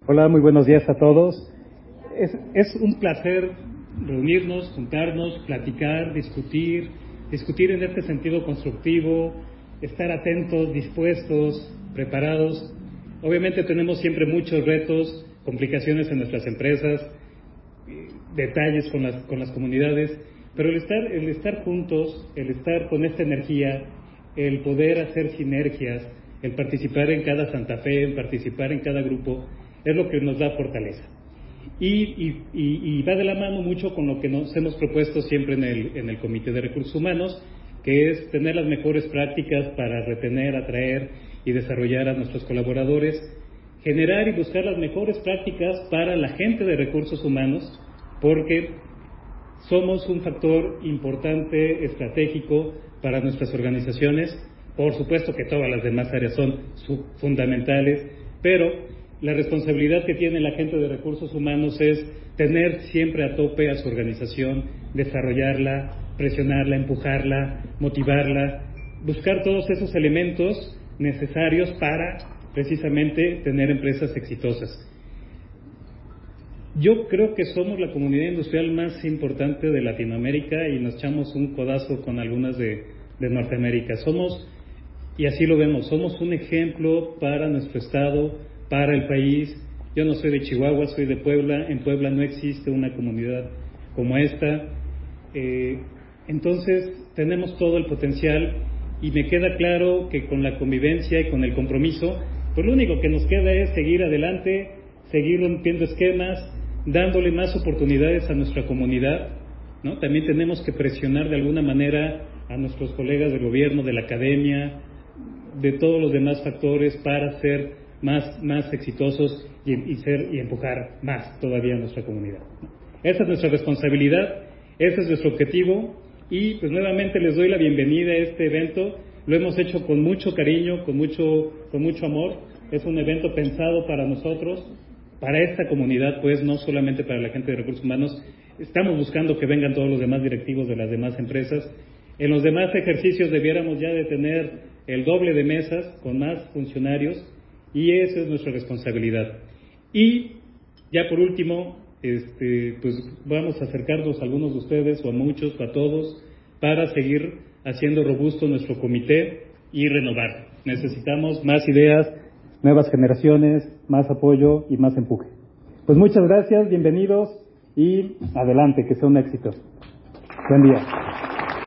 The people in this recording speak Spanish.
Hola, muy buenos días a todos. Es un placer reunirnos, juntarnos, platicar, discutir en este sentido constructivo, estar atentos, dispuestos, preparados. Obviamente tenemos siempre muchos retos, complicaciones en nuestras empresas, detalles con las comunidades, pero el estar juntos, el estar con esta energía, el poder hacer sinergias, el participar en cada Santa Fe, el participar en cada grupo, es lo que nos da fortaleza. Y va de la mano mucho con lo que nos hemos propuesto siempre en el Comité de Recursos Humanos, que es tener las mejores prácticas para retener, atraer y desarrollar a nuestros colaboradores, generar y buscar las mejores prácticas para la gente de recursos humanos, porque somos un factor importante, estratégico para nuestras organizaciones. Por supuesto que todas las demás áreas son fundamentales, pero la responsabilidad que tiene la gente de recursos humanos es tener siempre a tope a su organización, desarrollarla, presionarla, empujarla, motivarla, buscar todos esos elementos necesarios para precisamente tener empresas exitosas. Yo creo que somos la comunidad industrial más importante de Latinoamérica y nos echamos un codazo con algunas de Norteamérica. Somos, y así lo vemos, somos un ejemplo para nuestro estado, para el país. Yo no soy de Chihuahua, soy de Puebla. En Puebla no existe una comunidad como esta. Entonces tenemos todo el potencial y me queda claro que con la convivencia y con el compromiso, pues lo único que nos queda es seguir adelante, seguir rompiendo esquemas, dándole más oportunidades a nuestra comunidad, ¿no? También tenemos que presionar de alguna manera a nuestros colegas del gobierno, de la academia, de todos los demás factores para ser más exitosos y empujar más todavía a nuestra comunidad. Esa es nuestra responsabilidad, ese es nuestro objetivo y pues nuevamente les doy la bienvenida a este evento. Lo hemos hecho con mucho cariño, con mucho amor. Es un evento pensado para nosotros, para esta comunidad, pues no solamente para la gente de recursos humanos. Estamos buscando que vengan todos los demás directivos de las demás empresas. En los demás ejercicios debiéramos ya de tener el doble de mesas con más funcionarios y esa es nuestra responsabilidad. Y ya por último, pues vamos a acercarnos a algunos de ustedes o a muchos o a todos para seguir haciendo robusto nuestro comité y renovar. Necesitamos más ideas, nuevas generaciones, más apoyo y más empuje. Pues muchas gracias, bienvenidos y adelante, que sea un éxito. Buen día.